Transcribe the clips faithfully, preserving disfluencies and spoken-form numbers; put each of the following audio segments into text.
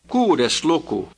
Kuudes luku.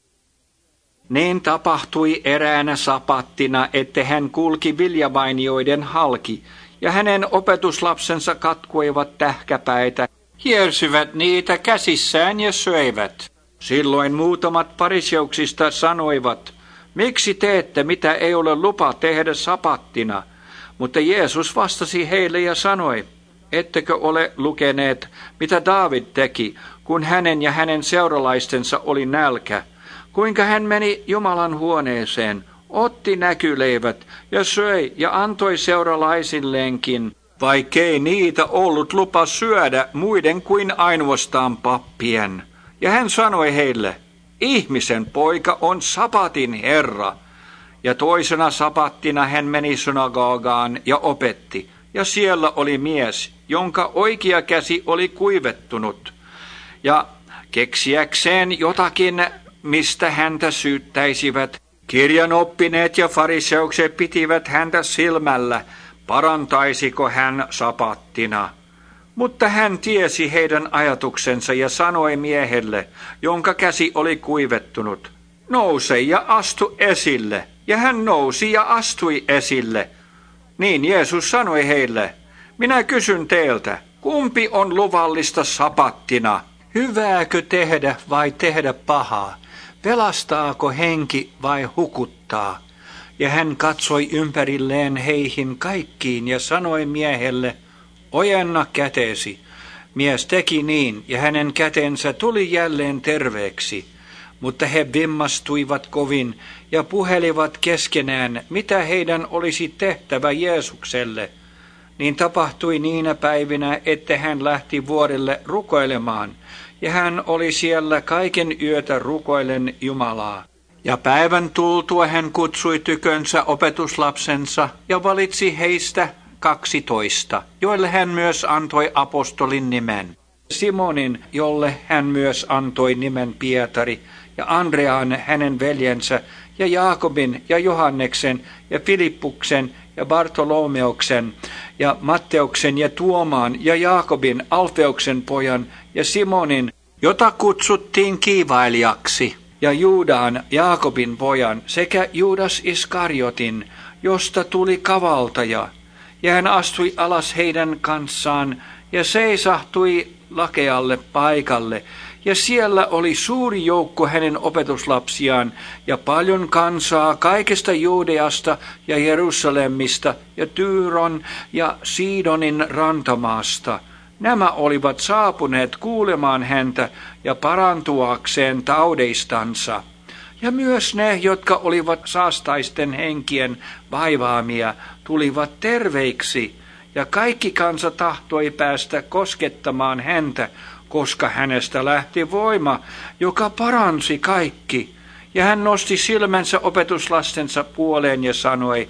Niin tapahtui eräänä sapattina, että hän kulki viljavainioiden halki, ja hänen opetuslapsensa katkoivat tähkäpäitä, hiersivät niitä käsissään ja söivät. Silloin muutamat fariseuksista sanoivat, miksi teette, mitä ei ole lupa tehdä sapattina? Mutta Jeesus vastasi heille ja sanoi, ettekö ole lukeneet, mitä Daavid teki, kun hänen ja hänen seuralaistensa oli nälkä? Kuinka hän meni Jumalan huoneeseen, otti näkyleivät ja söi ja antoi seuralaisilleenkin, vaikkei niitä ollut lupa syödä muiden kuin ainoastaan pappien. Ja hän sanoi heille, ihmisen poika on sapatin Herra. Ja toisena sapattina hän meni synagogaan ja opetti, ja siellä oli mies, jonka oikea käsi oli kuivettunut. Ja keksiäkseen jotakin, mistä häntä syyttäisivät, kirjanoppineet ja fariseukset pitivät häntä silmällä, parantaisiko hän sapattina. Mutta hän tiesi heidän ajatuksensa ja sanoi miehelle, jonka käsi oli kuivettunut, nouse ja astu esille. Ja hän nousi ja astui esille. Niin Jeesus sanoi heille, minä kysyn teiltä, kumpi on luvallista sapattina? Hyvääkö tehdä vai tehdä pahaa? Pelastaako henki vai hukuttaa? Ja hän katsoi ympärilleen heihin kaikkiin ja sanoi miehelle, ojenna kätesi. Mies teki niin, ja hänen kätensä tuli jälleen terveeksi. Mutta he vimmastuivat kovin ja puhelivat keskenään, mitä heidän olisi tehtävä Jeesukselle. Niin tapahtui niinä päivinä, että hän lähti vuorelle rukoilemaan, ja hän oli siellä kaiken yötä rukoillen Jumalaa. Ja päivän tultua hän kutsui tykönsä opetuslapsensa ja valitsi heistä kaksitoista, joille hän myös antoi apostolin nimen. Simonin, jolle hän myös antoi nimen Pietari, ja Andrean hänen veljensä, ja Jaakobin ja Johanneksen, ja Filippuksen, ja Bartolomeuksen, ja Matteuksen, ja Tuomaan, ja Jaakobin, Alfeuksen pojan, ja Simonin, jota kutsuttiin kiivailijaksi, ja Juudaan, Jaakobin pojan, sekä Juudas Iskariotin, josta tuli kavaltaja. Ja hän astui alas heidän kanssaan, ja seisahtui lakealle paikalle, ja siellä oli suuri joukko hänen opetuslapsiaan, ja paljon kansaa kaikesta Juudeasta ja Jerusalemista, ja Tyyron ja Siidonin rantamaasta. Nämä olivat saapuneet kuulemaan häntä ja parantuakseen taudeistansa. Ja myös ne, jotka olivat saastaisten henkien vaivaamia, tulivat terveiksi, ja kaikki kansa tahtoi päästä koskettamaan häntä, koska hänestä lähti voima, joka paransi kaikki. Ja hän nosti silmänsä opetuslastensa puoleen ja sanoi,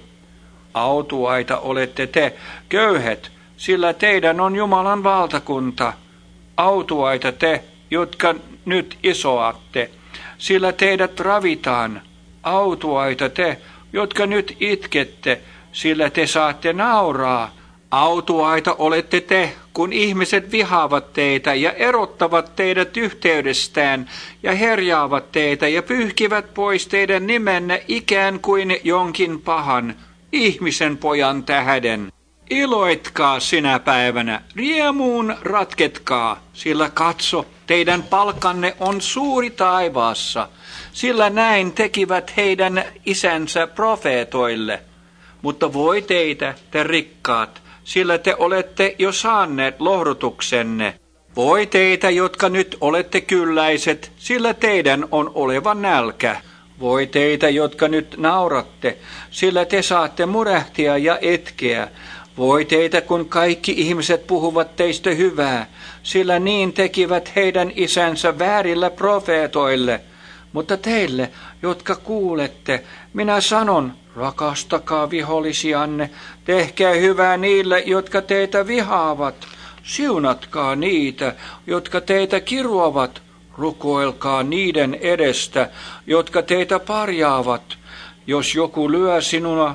autuaita olette te, köyhet, sillä teidän on Jumalan valtakunta. Autuaita te, jotka nyt isoatte, sillä teidät ravitaan. Autuaita te, jotka nyt itkette, sillä te saatte nauraa. Autuaita olette te, kun ihmiset vihaavat teitä ja erottavat teidät yhteydestään ja herjaavat teitä ja pyyhkivät pois teidän nimenne ikään kuin jonkin pahan, ihmisen pojan tähden. Iloitkaa sinä päivänä, riemuun ratketkaa, sillä katso, teidän palkanne on suuri taivaassa, sillä näin tekivät heidän isänsä profeetoille. Mutta voi teitä, te rikkaat, sillä te olette jo saaneet lohdutuksenne. Voi teitä, jotka nyt olette kylläiset, sillä teidän on oleva nälkä. Voi teitä, jotka nyt nauratte, sillä te saatte murehtia ja etkeä. Voi teitä, kun kaikki ihmiset puhuvat teistä hyvää, sillä niin tekivät heidän isänsä väärillä profeetoille. Mutta teille, jotka kuulette, minä sanon, rakastakaa vihollisianne, tehkää hyvää niille, jotka teitä vihaavat. Siunatkaa niitä, jotka teitä kiruavat, rukoilkaa niiden edestä, jotka teitä parjaavat. Jos joku lyö sinua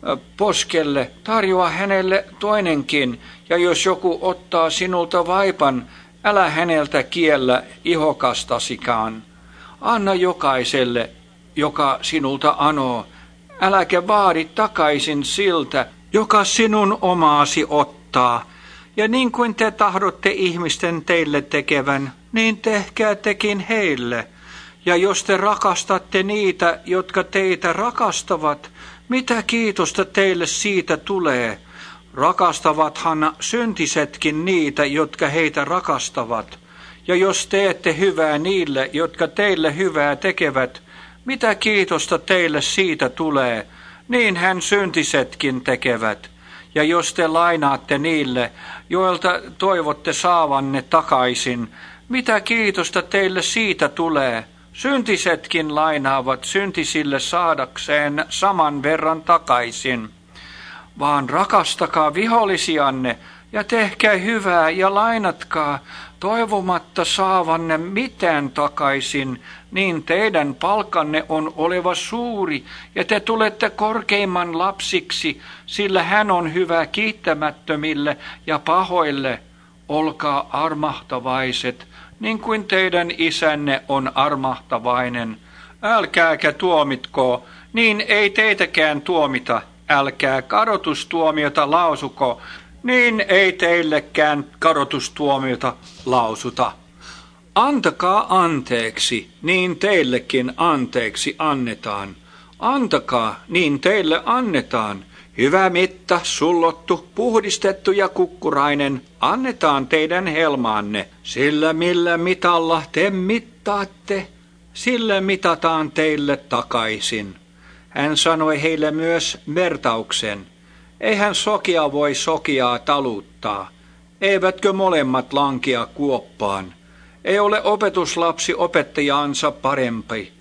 poskelle, tarjoa hänelle toinenkin, ja jos joku ottaa sinulta vaipan, älä häneltä kiellä ihokastasikaan. Anna jokaiselle, joka sinulta anoo. Äläkä vaadi takaisin siltä, joka sinun omaasi ottaa. Ja niin kuin te tahdotte ihmisten teille tekevän, niin tehkää tekin heille. Ja jos te rakastatte niitä, jotka teitä rakastavat, mitä kiitosta teille siitä tulee? Rakastavathan syntisetkin niitä, jotka heitä rakastavat. Ja jos teette hyvää niille, jotka teille hyvää tekevät, mitä kiitosta teille siitä tulee? Niin hän syntisetkin tekevät. Ja jos te lainaatte niille, joilta toivotte saavanne takaisin, mitä kiitosta teille siitä tulee? Syntisetkin lainaavat syntisille saadakseen saman verran takaisin. Vaan rakastakaa vihollisianne ja tehkää hyvää ja lainatkaa, toivomatta saavanne mitään takaisin, niin teidän palkanne on oleva suuri, ja te tulette korkeimman lapsiksi, sillä hän on hyvä kiittämättömille ja pahoille. Olkaa armahtavaiset, niin kuin teidän isänne on armahtavainen. Älkääkä tuomitko, niin ei teitäkään tuomita. Älkää kadotustuomiota lausuko, niin ei teillekään kadotustuomiota lausuta. Antakaa anteeksi, niin teillekin anteeksi annetaan. Antakaa, niin teille annetaan. Hyvä mitta, sullottu, puhdistettu ja kukkurainen, annetaan teidän helmaanne. Sillä millä mitalla te mittaatte, sillä mitataan teille takaisin. Hän sanoi heille myös vertauksen. Eihän sokia voi sokiaa taluttaa. Eivätkö molemmat lankea kuoppaan? Ei ole opetuslapsi opettajaansa parempi.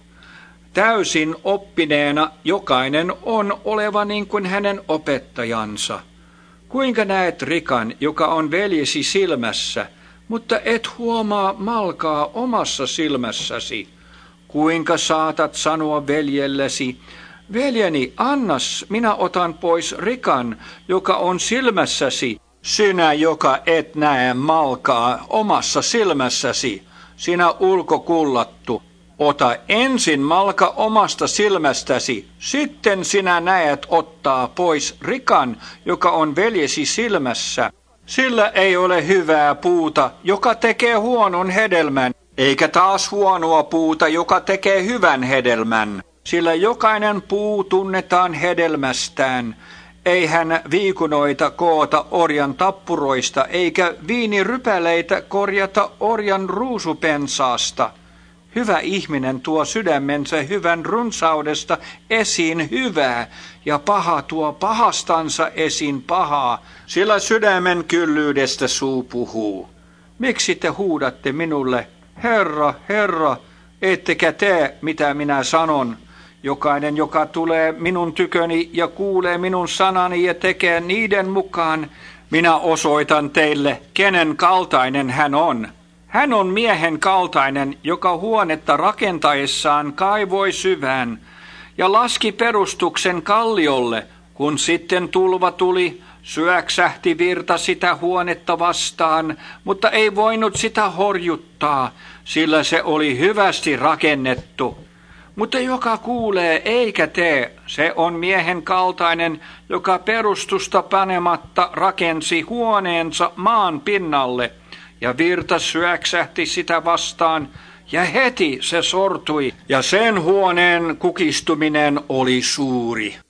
Täysin oppineena jokainen on oleva niin kuin hänen opettajansa. Kuinka näet rikan, joka on veljesi silmässä, mutta et huomaa malkaa omassa silmässäsi? Kuinka saatat sanoa veljellesi, veljeni, annas, minä otan pois rikan, joka on silmässäsi. Sinä, joka et näe malkaa omassa silmässäsi, sinä ulkokullattu, ota ensin malka omasta silmästäsi, sitten sinä näet ottaa pois rikan, joka on veljesi silmässä. Sillä ei ole hyvää puuta, joka tekee huonon hedelmän, eikä taas huonoa puuta, joka tekee hyvän hedelmän. Sillä jokainen puu tunnetaan hedelmästään. Eihän viikunoita koota orjan tappuroista, eikä viinirypäleitä korjata orjan ruusupensaasta. Hyvä ihminen tuo sydämensä hyvän runsaudesta esiin hyvää, ja paha tuo pahastansa esiin pahaa, sillä sydämen kyllyydestä suu puhuu. Miksi te huudatte minulle, Herra, Herra, ettekä tee, mitä minä sanon? Jokainen, joka tulee minun tyköni ja kuulee minun sanani ja tekee niiden mukaan, minä osoitan teille, kenen kaltainen hän on. Hän on miehen kaltainen, joka huonetta rakentaessaan kaivoi syvään ja laski perustuksen kalliolle, kun sitten tulva tuli, syöksähti virta sitä huonetta vastaan, mutta ei voinut sitä horjuttaa, sillä se oli hyvästi rakennettu. Mutta joka kuulee eikä tee, se on miehen kaltainen, joka perustusta panematta rakensi huoneensa maan pinnalle, ja virta syöksähti sitä vastaan, ja heti se sortui, ja sen huoneen kukistuminen oli suuri.